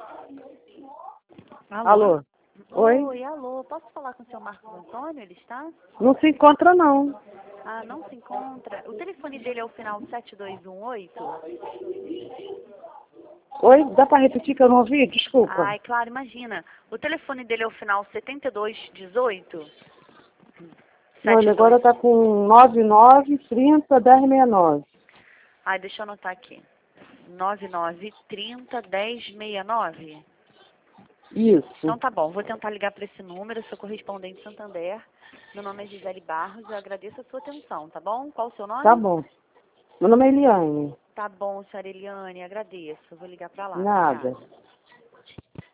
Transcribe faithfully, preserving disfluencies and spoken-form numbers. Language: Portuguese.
Alô? Alô? Oi? Oi, alô. Posso falar com o seu Marcos Antônio? Ele está? Não se encontra, não. Ah, não se encontra. O telefone dele é o final sete dois um oito? Oi? Dá pra repetir que eu não ouvi? Desculpa. Ai, claro, imagina. O telefone dele é o final setenta e dois dezoito? Não, ele agora tá com nove nove trinta dez sessenta e nove. Ai, deixa eu anotar aqui. nove nove trinta dez sessenta e nove? Isso. Então tá bom, vou tentar ligar para esse número, sou correspondente Santander. Meu nome é Gisele Barros, eu agradeço a sua atenção, tá bom? Qual o seu nome? Tá bom. Meu nome é Eliane. Tá bom, senhora Eliane, agradeço. Vou ligar para lá. Nada. Obrigada.